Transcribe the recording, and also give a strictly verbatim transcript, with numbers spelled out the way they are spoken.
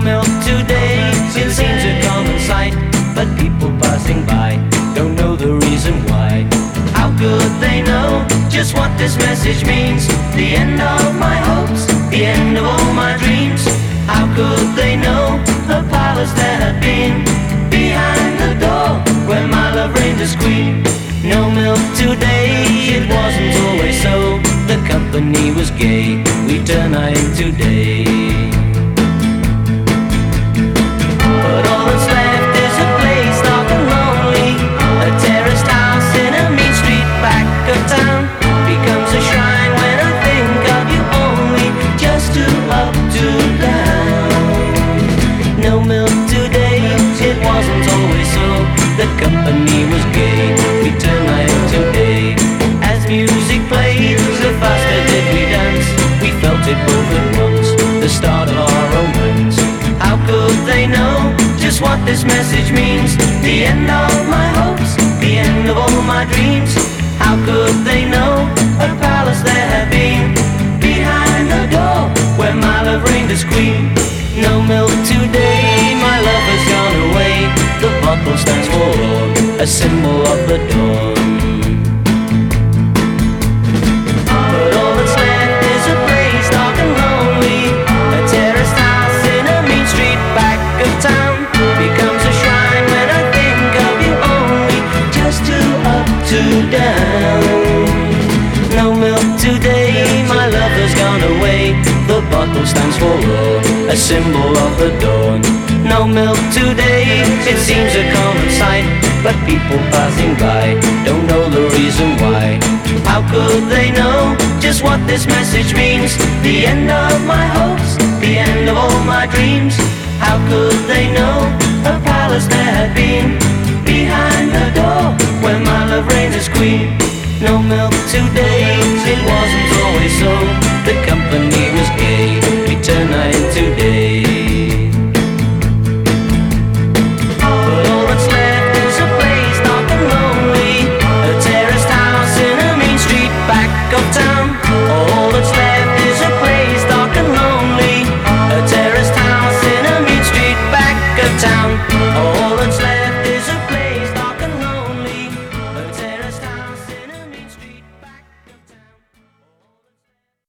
milk today, it seems a common sight, but people passing by don't know the reason why. How could they know just what this message means? The end of my hopes, the end of all my dreams. How could they know a palace there had been behind the door where my love reigned as queen? No milk today, it wasn't always so. The company was gay, we turn night into day. But all that's left is a place dark and lonely, a terraced house in a mean street back of town. Becomes a shrine when I think of you only, just to up to down. No milk today, it wasn't always so. The company was gay, we turn night into day. As music played, the faster did we dance. We felt it both at once, the start of our romance. How could they know just what this message means? The end of my hopes, the end of all my dreams. How could they know a palace there had been behind the door where my love reigned as queen? No milk today, my love has gone away. The bottle stands for a symbol of the dawn. But all that's left is a place dark and lonely, a terraced house in a mean street back of town. Becomes a shrine when I think of you only, just to up to down. No milk today, my love has gone away. The bottle stands for a symbol of the dawn. No milk today, it seems a common sight, but people passing by don't know the reason why. How could they know just what this message means? The end of my hopes, the end of all my dreams. How could they know a palace there had been behind the door where my love reigned as queen? No milk today,